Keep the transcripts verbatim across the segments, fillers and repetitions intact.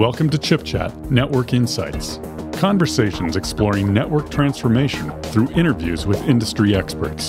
Welcome to Chip Chat Network Insights. Conversations exploring network transformation through interviews with industry experts.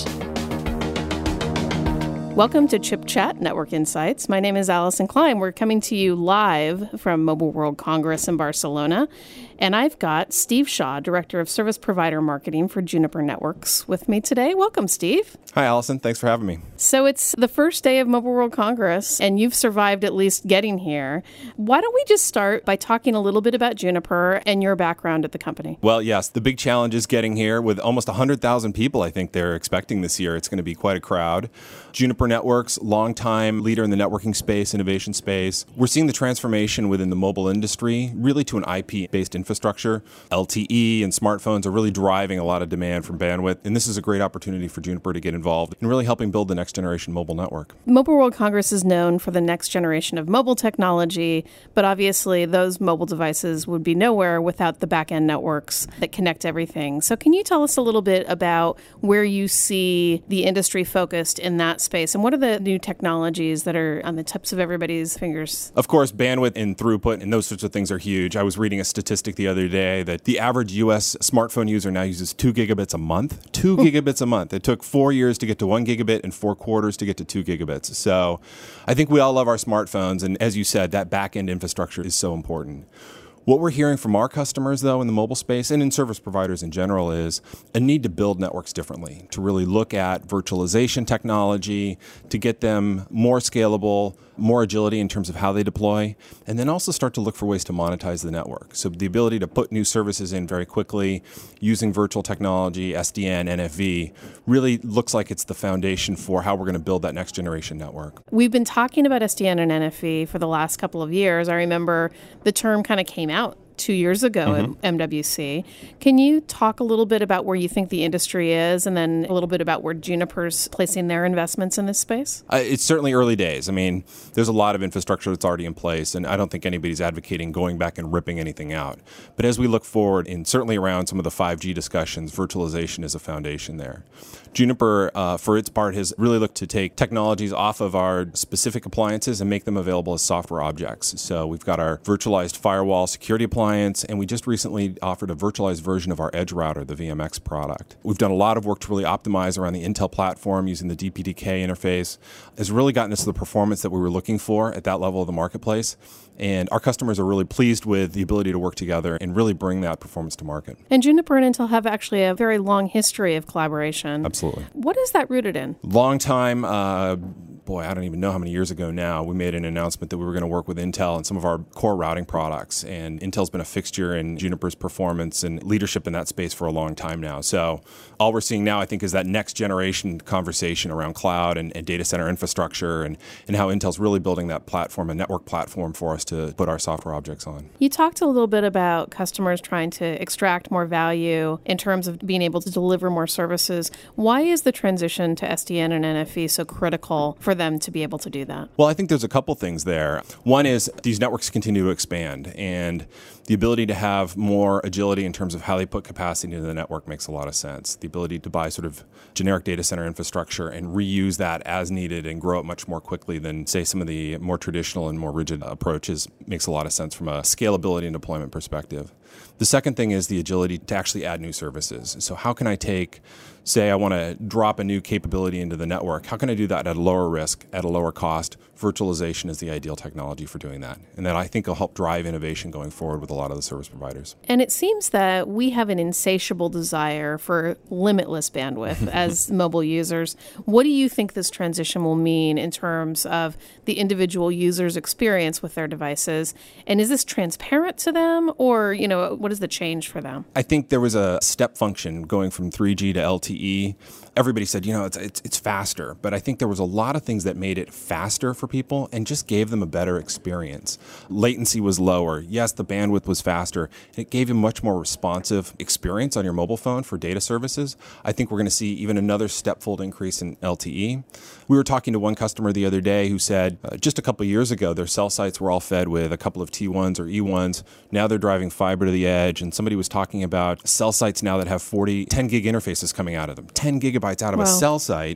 Welcome to Chip Chat Network Insights. My name is Allison Klein. We're coming to you live from Mobile World Congress in Barcelona. And I've got Steve Shaw, Director of Service Provider Marketing for Juniper Networks, with me today. Welcome, Steve. Hi, Allison. Thanks for having me. So it's the first day of Mobile World Congress, and you've survived at least getting here. Why don't we just start by talking a little bit about Juniper and your background at the company? Well, yes, the big challenge is getting here with almost one hundred thousand people, I think they're expecting this year. It's going to be quite a crowd. Juniper Networks, longtime leader in the networking space, innovation space. We're seeing the transformation within the mobile industry, really to an I P-based infrastructure. L T E and smartphones are really driving a lot of demand from bandwidth, and this is a great opportunity for Juniper to get involved in really helping build the next generation mobile network. Mobile World Congress is known for the next generation of mobile technology, but obviously those mobile devices would be nowhere without the back-end networks that connect everything. So can you tell us a little bit about where you see the industry focused in that space, and what are the new technologies that are on the tips of everybody's fingers? Of course, bandwidth and throughput and those sorts of things are huge. I was reading a statistic the other day that the average U S smartphone user now uses two gigabits a month. Two gigabits a month. It took four years to get to one gigabit and four quarters to get to two gigabits. So I think we all love our smartphones. And as you said, that back-end infrastructure is so important. What we're hearing from our customers, though, in the mobile space and in service providers in general is a need to build networks differently, to really look at virtualization technology, to get them more scalable, more agility in terms of how they deploy, and then also start to look for ways to monetize the network. So the ability to put new services in very quickly using virtual technology, S D N, N F V, really looks like it's the foundation for how we're going to build that next generation network. We've been talking about S D N and N F V for the last couple of years. I remember the term kind of came out two years ago mm-hmm. at M W C. Can you talk a little bit about where you think the industry is, and then a little bit about where Juniper's placing their investments in this space? Uh, it's certainly early days. I mean, there's a lot of infrastructure that's already in place, and I don't think anybody's advocating going back and ripping anything out. But as we look forward, and certainly around some of the five G discussions, virtualization is a foundation there. Juniper, uh, for its part, has really looked to take technologies off of our specific appliances and make them available as software objects. So we've got our virtualized firewall security appliance, and we just recently offered a virtualized version of our Edge router, the V M X product. We've done a lot of work to really optimize around the Intel platform using the D P D K interface. It's really gotten us to the performance that we were looking for at that level of the marketplace. And our customers are really pleased with the ability to work together and really bring that performance to market. And Juniper and Intel have actually a very long history of collaboration. Absolutely. What is that rooted in? Long time, uh, boy, I don't even know how many years ago now, we made an announcement that we were going to work with Intel on some of our core routing products. And Intel's been a fixture in Juniper's performance and leadership in that space for a long time now. So all we're seeing now, I think, is that next generation conversation around cloud and, and data center infrastructure and, and how Intel's really building that platform, a network platform for us to put our software objects on. You talked a little bit about customers trying to extract more value in terms of being able to deliver more services. Why is the transition to S D N and N F V so critical for them to be able to do that? Well, I think there's a couple things there. One is these networks continue to expand, and the ability to have more agility in terms of how they put capacity into the network makes a lot of sense. The ability to buy sort of generic data center infrastructure and reuse that as needed and grow it much more quickly than, say, some of the more traditional and more rigid approaches makes a lot of sense from a scalability and deployment perspective. The second thing is the agility to actually add new services. So how can I take, say I want to drop a new capability into the network, how can I do that at a lower risk, at a lower cost? Virtualization is the ideal technology for doing that. And that I think will help drive innovation going forward with a lot of the service providers. And it seems that we have an insatiable desire for limitless bandwidth as mobile users. What do you think this transition will mean in terms of the individual user's experience with their devices? And is this transparent to them, or, you know, what is the change for them? I think there was a step function going from three G to L T E. Everybody said, you know, it's, it's it's faster, but I think there was a lot of things that made it faster for people and just gave them a better experience. Latency was lower. Yes, the bandwidth was faster. And it gave you a much more responsive experience on your mobile phone for data services. I think we're going to see even another step-fold increase in L T E. We were talking to one customer the other day who said uh, just a couple of years ago, their cell sites were all fed with a couple of T ones or E ones. Now they're driving fiber to the edge. And somebody was talking about cell sites now that have forty, ten gig interfaces coming out of them, ten gigabytes out of wow. a cell site.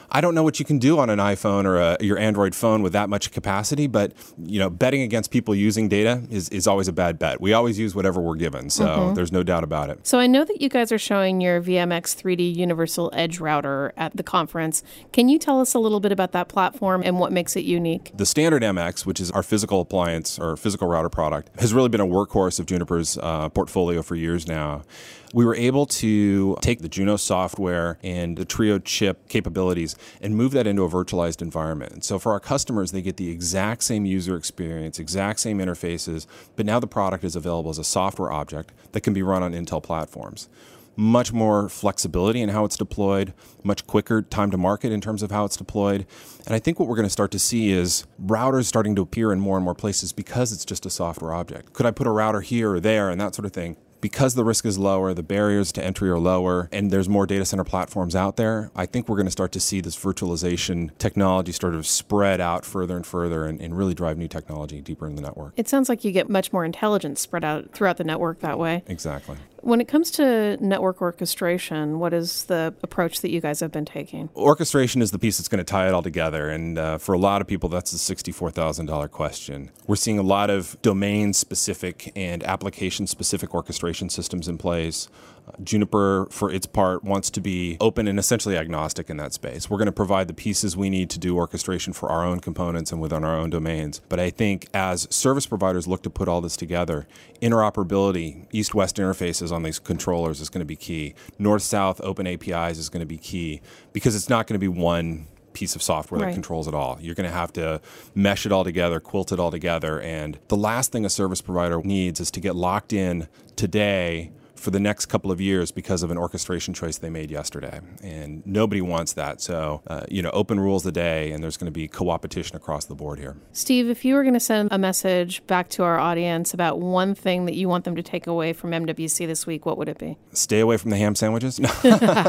I don't know what you can do on an iPhone or a, your Android phone with that much capacity, but you know, betting against people using data is, is always a bad bet. We always use whatever we're given, so mm-hmm. there's no doubt about it. So I know that you guys are showing your V M X three D Universal Edge Router at the conference. Can you tell us a little bit about that platform and what makes it unique? The standard M X, which is our physical appliance or physical router product, has really been a workhorse of Juniper's uh, portfolio for years now. We were able to take the Juno software and the Trio chip capabilities and move that into a virtualized environment. And so for our customers, they get the exact same user experience, exact same interfaces, but now the product is available as a software object that can be run on Intel platforms. Much more flexibility in how it's deployed, much quicker time to market in terms of how it's deployed. And I think what we're going to start to see is routers starting to appear in more and more places because it's just a software object. Could I put a router here or there and that sort of thing? Because the risk is lower, the barriers to entry are lower, and there's more data center platforms out there, I think we're going to start to see this virtualization technology sort of spread out further and further and, and really drive new technology deeper in the network. It sounds like you get much more intelligence spread out throughout the network that way. Exactly. When it comes to network orchestration, what is the approach that you guys have been taking? Orchestration is the piece that's going to tie it all together. And uh, for a lot of people, that's a sixty-four thousand dollars question. We're seeing a lot of domain-specific and application-specific orchestration systems in place. Uh, Juniper, for its part, wants to be open and essentially agnostic in that space. We're going to provide the pieces we need to do orchestration for our own components and within our own domains. But I think as service providers look to put all this together, interoperability, east-west interfaces on these controllers is going to be key. North-south open A P Is is going to be key because it's not going to be one piece of software right. that controls it all. You're going to have to mesh it all together, quilt it all together. And the last thing a service provider needs is to get locked in today for the next couple of years because of an orchestration choice they made yesterday. And nobody wants that. So, uh, you know, open rules the day, and there's going to be co-opetition across the board here. Steve, if you were going to send a message back to our audience about one thing that you want them to take away from M W C this week, what would it be? Stay away from the ham sandwiches? No.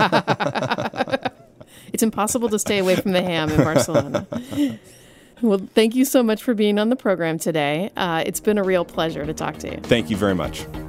It's impossible to stay away from the ham in Barcelona. Well, thank you so much for being on the program today. Uh, it's been a real pleasure to talk to you. Thank you very much.